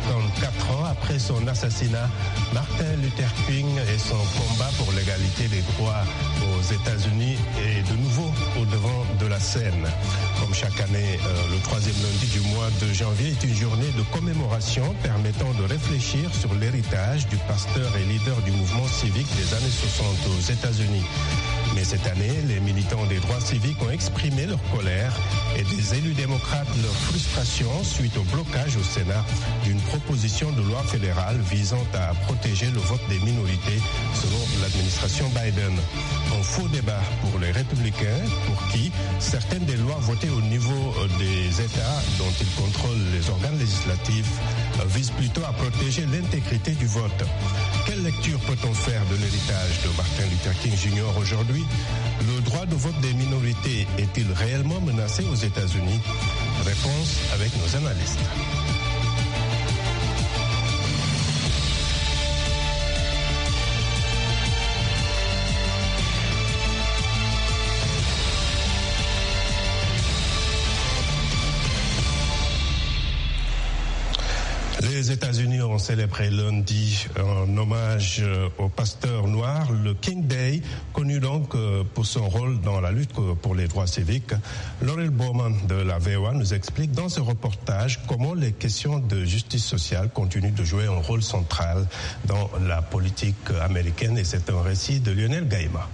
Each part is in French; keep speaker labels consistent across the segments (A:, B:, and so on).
A: 54 ans après son assassinat, Martin Luther King et son combat pour l'égalité des droits aux États-Unis est de nouveau au devant de la scène. Comme chaque année, le troisième lundi du mois de janvier est une journée de commémoration permettant de réfléchir sur l'héritage du pasteur et leader du mouvement civique des années 60 aux États-Unis. Mais cette année, les militants des droits civiques ont exprimé leur colère et des élus démocrates leur frustration suite au blocage au Sénat d'une proposition de loi fédérale visant à protéger le vote des minorités selon l'administration Biden. Un faux débat pour les républicains pour qui certaines des lois votées au niveau des États dont ils contrôlent les organes législatifs visent plutôt à protéger l'intégrité du vote. Quelle lecture peut-on faire de l'héritage de Martin Luther King Jr. aujourd'hui? Le droit de vote des minorités est-il réellement menacé aux États-Unis? Réponse avec nos analystes. Les États-Unis ont célébré lundi en hommage au pasteur noir le King Day, connu donc pour son rôle dans la lutte pour les droits civiques. Laurel Bowman de la VOA nous explique dans ce reportage comment les questions de justice sociale continuent de jouer un rôle central dans la politique américaine, et c'est un récit de Lionel Gaïma.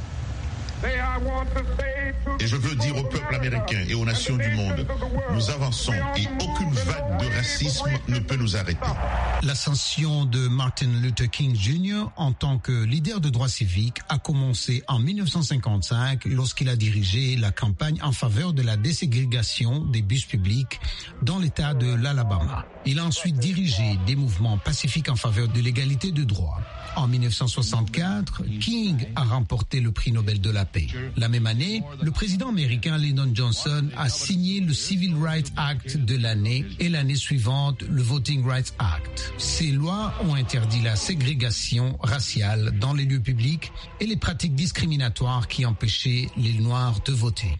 B: Et je veux dire au peuple américain et aux nations du monde, nous avançons et aucune vague de racisme ne peut nous arrêter.
C: L'ascension de Martin Luther King Jr. en tant que leader de droits civiques a commencé en 1955 lorsqu'il a dirigé la campagne en faveur de la déségrégation des bus publics dans l'État de l'Alabama. Il a ensuite dirigé des mouvements pacifiques en faveur de l'égalité de droits. En 1964, King a remporté le prix Nobel de la paix. La même année, le président américain Lyndon Johnson a signé le Civil Rights Act de l'année et l'année suivante le Voting Rights Act. Ces lois ont interdit la ségrégation raciale dans les lieux publics et les pratiques discriminatoires qui empêchaient les Noirs de voter.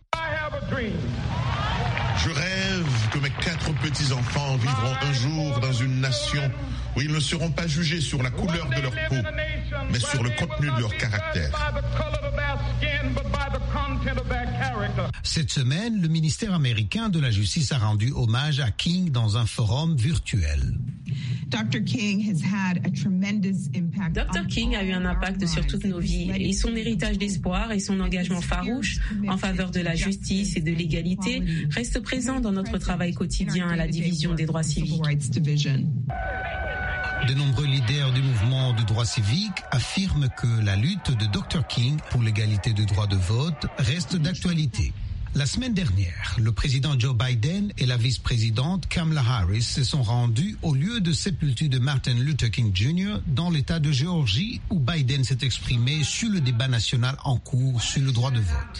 B: Je rêve que mes 4 petits-enfants vivront un jour dans une nation où ils ne seront pas jugés sur la couleur de leur peau, mais sur le contenu de leur caractère.
C: Cette semaine, le ministère américain de la Justice a rendu hommage à King dans un forum virtuel.
D: Dr. King a eu un impact sur toutes nos vies et son héritage d'espoir et son engagement farouche en faveur de la justice et de l'égalité reste présent dans notre travail quotidien à la division des droits civiques.
C: De nombreux leaders du mouvement de droits civiques affirment que la lutte de Dr. King pour l'égalité de droit de vote reste d'actualité. La semaine dernière, le président Joe Biden et la vice-présidente Kamala Harris se sont rendus au lieu de sépulture de Martin Luther King Jr. dans l'État de Géorgie, où Biden s'est exprimé sur le débat national en cours sur le droit de vote.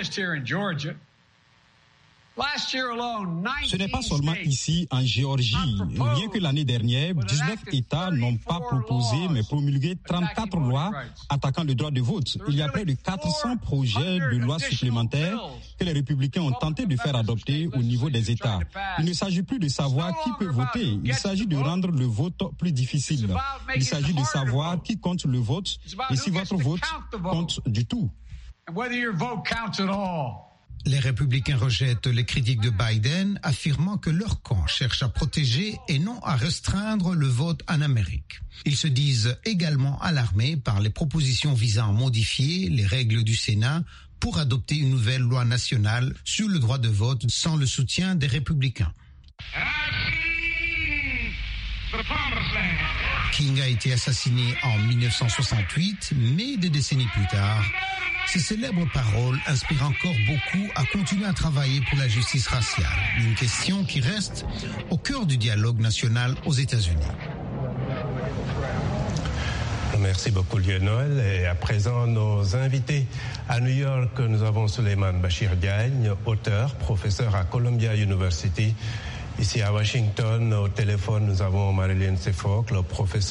E: Ce n'est pas seulement ici, en Géorgie. Rien que l'année dernière, 19 États n'ont pas proposé, mais promulgué 34 lois attaquant le droit de vote. Il y a près de 400 projets de lois supplémentaires que les républicains ont tenté de faire adopter au niveau des États. Il ne s'agit plus de savoir qui peut voter. Il s'agit de rendre le vote plus difficile. Il s'agit de savoir qui compte le vote et si votre vote compte du tout.
C: Les républicains rejettent les critiques de Biden, affirmant que leur camp cherche à protéger et non à restreindre le vote en Amérique. Ils se disent également alarmés par les propositions visant à modifier les règles du Sénat pour adopter une nouvelle loi nationale sur le droit de vote sans le soutien des républicains. King a été assassiné en 1968, mais des décennies plus tard, ces célèbres paroles inspirent encore beaucoup à continuer à travailler pour la justice raciale, une question qui reste au cœur du dialogue national aux États-Unis.
A: Merci beaucoup Lionel. Et à présent, nos invités à New York, nous avons Souleymane Bachir Diagne, auteur, professeur à Columbia University. Ici à Washington, au téléphone, nous avons Marilyn Sefoc, le professeur